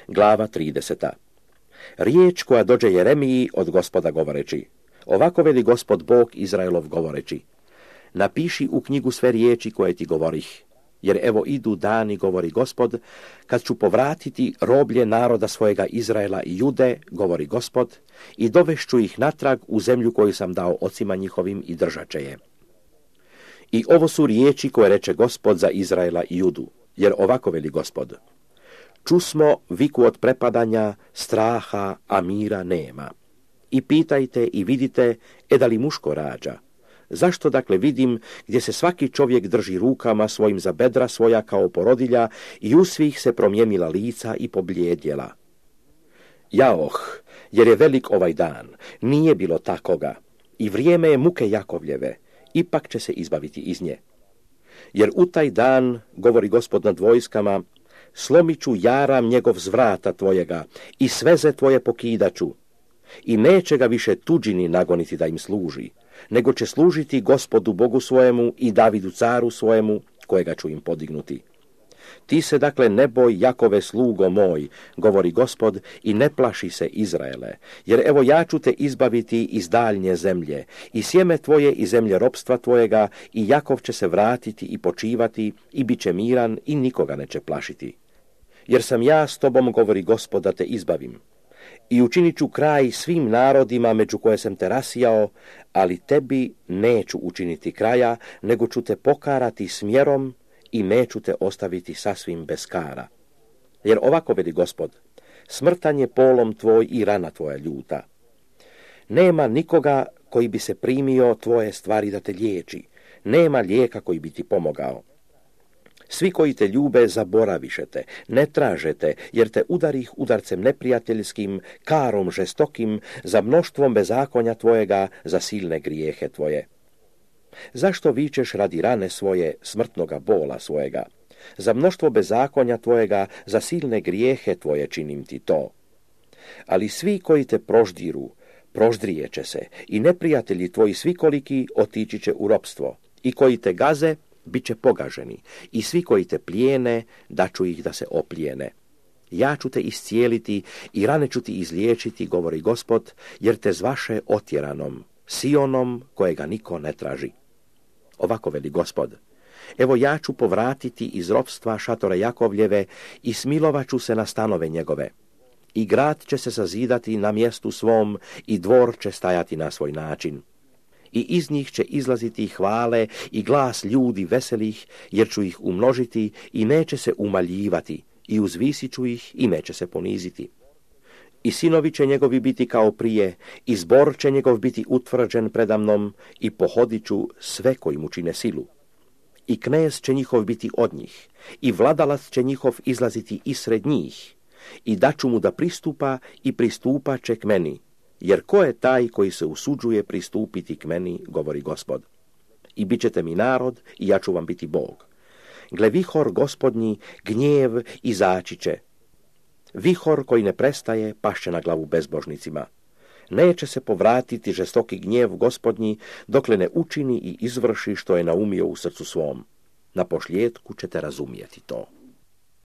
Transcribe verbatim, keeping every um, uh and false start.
Glava trideseta. Riječ koja dođe Jeremiji od Gospoda govoreći. Ovako veli Gospod Bog Izraelov govoreći. Napiši u knjigu sve riječi koje ti govorih, jer evo idu dani, govori Gospod, kad ću povratiti roblje naroda svojega Izraela i Jude, govori Gospod, i dovešću ih natrag u zemlju koju sam dao ocima njihovim i držat će je. I ovo su riječi koje reče Gospod za Izraela i Judu, jer ovako veli Gospod. Čusmo viku od prepadanja, straha, a mira nema. I pitajte i vidite, e da li muško rađa? Zašto dakle vidim gdje se svaki čovjek drži rukama svojim za bedra svoja kao porodilja i u svih se promijenila lica i pobljedjela? Jaoh, jer je velik ovaj dan, nije bilo takoga, i vrijeme je muke Jakovljeve, ipak će se izbaviti iz nje. Jer u taj dan, govori Gospod nad vojskama, slomit ću jaram njegov zvrata tvojega i sveze tvoje pokidaću, i neće ga više tuđini nagoniti da im služi, nego će služiti Gospodu Bogu svojemu i Davidu caru svojemu, kojega ću im podignuti. Ti se dakle ne boj, Jakove slugo moj, govori Gospod, i ne plaši se Izraele, jer evo ja ću te izbaviti iz daljnje zemlje, i sjeme tvoje i zemlje ropstva tvojega, i Jakov će se vratiti i počivati, i bit će miran, i nikoga neće plašiti. Jer sam ja s tobom, govori Gospod, da te izbavim. I učinit ću kraj svim narodima među koje sam te rasijao, ali tebi neću učiniti kraja, nego ću te pokarati smjerom i neću te ostaviti sasvim bez kara. Jer ovako veli Gospod, smrtan je polom tvoj i rana tvoja ljuta. Nema nikoga koji bi se primio tvoje stvari da te liječi, nema lijeka koji bi ti pomogao. Svi koji te ljube zaboravišete, ne tražete, jer te udarih udarcem neprijateljskim, karom žestokim, za mnoštvom bezakonja tvojega, za silne grijehe tvoje. Zašto vičeš radi rane svoje, smrtnoga bola svojega? Za mnoštvo bezakonja tvojega, za silne grijehe tvoje činim ti to. Ali svi koji te proždiru, proždrijeće se, i neprijatelji tvoji svikoliki otići će u ropstvo, i koji te gaze, bit će pogaženi, i svi koji te plijene, daću ih da se oplijene. Ja ću te iscijeliti i rane ću ti izliječiti, govori Gospod, jer te zvaše otjeranom, Sionom kojega niko ne traži. Ovako veli Gospod, evo ja ću povratiti iz ropstva šatore Jakovljeve i smilovat ću se na stanove njegove. I grad će se sazidati na mjestu svom i dvor će stajati na svoj način. I iz njih će izlaziti hvale i glas ljudi veselih, jer ću ih umnožiti i neće se umaljivati, i uzvisit ću ih i neće se poniziti. I sinovi će njegovi biti kao prije, i zbor će njegov biti utvrđen predamnom, i pohodit ću sve koji mu čine silu. I knez će njihov biti od njih, i vladalac će njihov izlaziti isred njih, i daću mu da pristupa i pristupa će k meni. Jer ko je taj koji se usuđuje pristupiti k meni, govori Gospod. I bit ćete mi narod, i ja ću vam biti Bog. Gle, vihor Gospodnji, gnjev izaći će. Vihor koji ne prestaje, pašće na glavu bezbožnicima. Neće se povratiti žestoki gnjev Gospodnji, dokle ne učini i izvrši što je naumio u srcu svom. Na pošljetku ćete razumjeti to.